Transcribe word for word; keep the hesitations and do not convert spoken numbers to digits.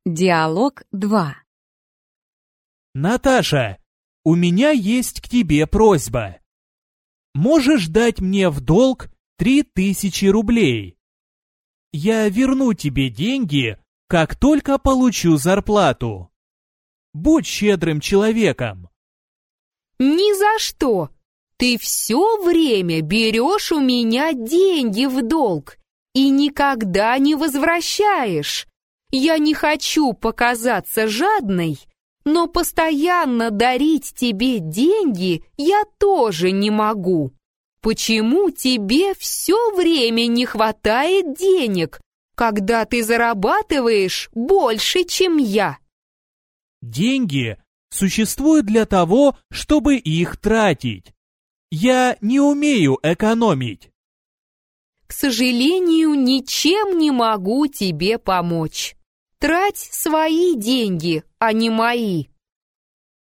Диалог два. Наташа, у меня есть к тебе просьба. Можешь дать мне в долг три тысячи рублей? Я верну тебе деньги, как только получу зарплату. Будь щедрым человеком. Ни за что. Ты все время берешь у меня деньги в долг и никогда не возвращаешь. Я не хочу показаться жадной, но постоянно дарить тебе деньги я тоже не могу. Почему тебе все время не хватает денег, когда ты зарабатываешь больше, чем я? Деньги существуют для того, чтобы их тратить. Я не умею экономить. К сожалению, ничем не могу тебе помочь. Трать свои деньги, а не мои.